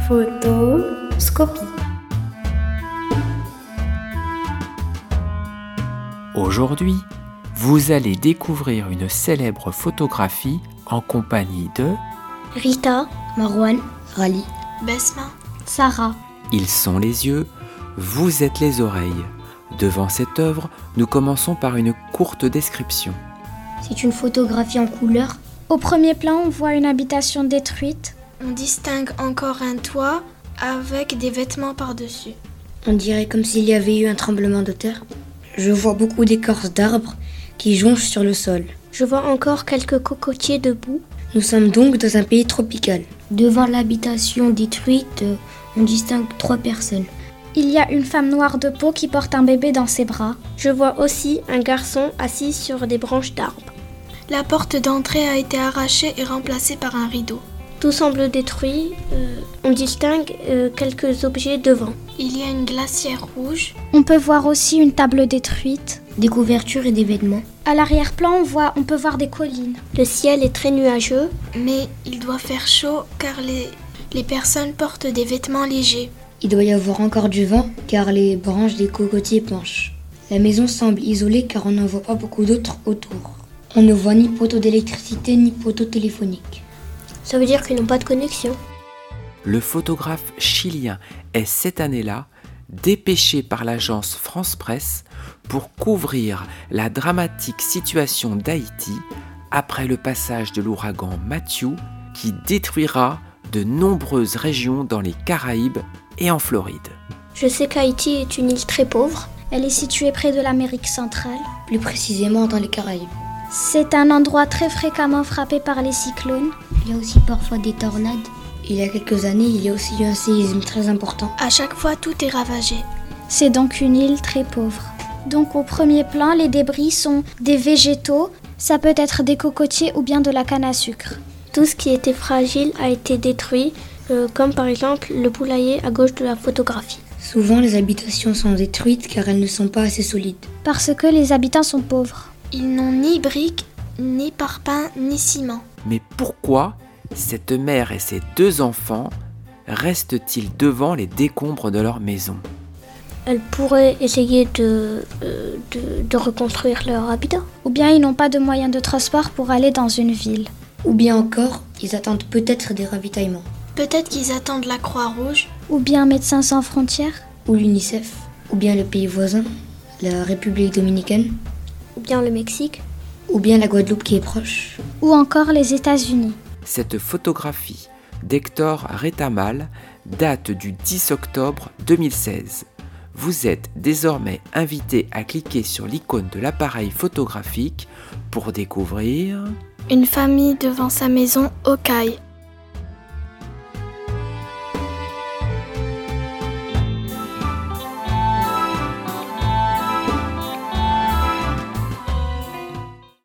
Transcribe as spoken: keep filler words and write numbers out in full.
Photoscopie. Aujourd'hui, vous allez découvrir une célèbre photographie en compagnie de Rita, Marwan, Rally, Besma, Sarah. Ils sont les yeux, vous êtes les oreilles. Devant cette œuvre, nous commençons par une courte description. C'est une photographie en couleur. Au premier plan, on voit une habitation détruite. On distingue encore un toit avec des vêtements par-dessus. On dirait comme s'il y avait eu un tremblement de terre. Je vois beaucoup d'écorces d'arbres qui jonchent sur le sol. Je vois encore quelques cocotiers debout. Nous sommes donc dans un pays tropical. Devant l'habitation détruite, on distingue trois personnes. Il y a une femme noire de peau qui porte un bébé dans ses bras. Je vois aussi un garçon assis sur des branches d'arbres. La porte d'entrée a été arrachée et remplacée par un rideau. Tout semble détruit. Euh, on distingue euh, quelques objets devant. Il y a une glacière rouge. On peut voir aussi une table détruite. Des couvertures et des vêtements. À l'arrière-plan, on voit, on peut voir des collines. Le ciel est très nuageux. Mais il doit faire chaud car les, les personnes portent des vêtements légers. Il doit y avoir encore du vent car les branches des cocotiers penchent. La maison semble isolée car on n'en voit pas beaucoup d'autres autour. On ne voit ni poteau d'électricité ni poteau téléphonique. Ça veut dire qu'ils n'ont pas de connexion. Le photographe chilien est cette année-là dépêché par l'agence France Presse pour couvrir la dramatique situation d'Haïti après le passage de l'ouragan Matthew qui détruira de nombreuses régions dans les Caraïbes et en Floride. Je sais qu'Haïti est une île très pauvre. Elle est située près de l'Amérique centrale. Plus précisément dans les Caraïbes. C'est un endroit très fréquemment frappé par les cyclones. Il y a aussi parfois des tornades. Il y a quelques années, il y a aussi eu un séisme très important. À chaque fois, tout est ravagé. C'est donc une île très pauvre. Donc au premier plan, les débris sont des végétaux. Ça peut être des cocotiers ou bien de la canne à sucre. Tout ce qui était fragile a été détruit, euh, comme par exemple le poulailler à gauche de la photographie. Souvent, les habitations sont détruites car elles ne sont pas assez solides. Parce que les habitants sont pauvres. Ils n'ont ni briques, ni parpaing, ni ciment. Mais pourquoi cette mère et ses deux enfants restent-ils devant les décombres de leur maison ? Elles pourraient essayer de, euh, de, de reconstruire leur habitat. Ou bien ils n'ont pas de moyens de transport pour aller dans une ville. Ou bien encore, ils attendent peut-être des ravitaillements. Peut-être qu'ils attendent la Croix-Rouge. Ou bien Médecins sans frontières. Ou l'UNICEF. Ou bien le pays voisin, la République dominicaine. Ou bien le Mexique. Ou bien la Guadeloupe qui est proche. Ou encore les États-Unis. Cette photographie d'Hector Retamal date du dix octobre deux mille seize. Vous êtes désormais invité à cliquer sur l'icône de l'appareil photographique pour découvrir une famille devant sa maison au Caille.